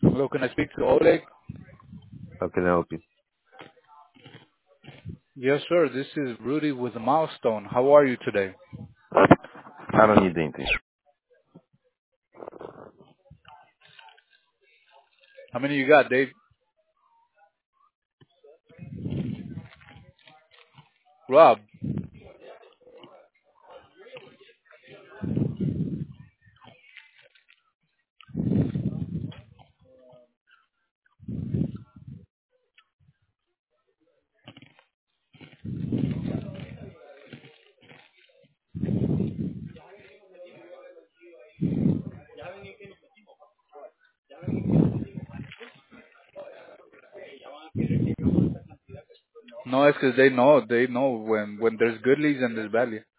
Hello, can I speak to Oleg? How can I help you? Yes, sir. This is Rudy with Milestone. How are you today? I don't need anything. How many you got, Dave? Rob. No, it's because they know when there's good leads and there's bad leads.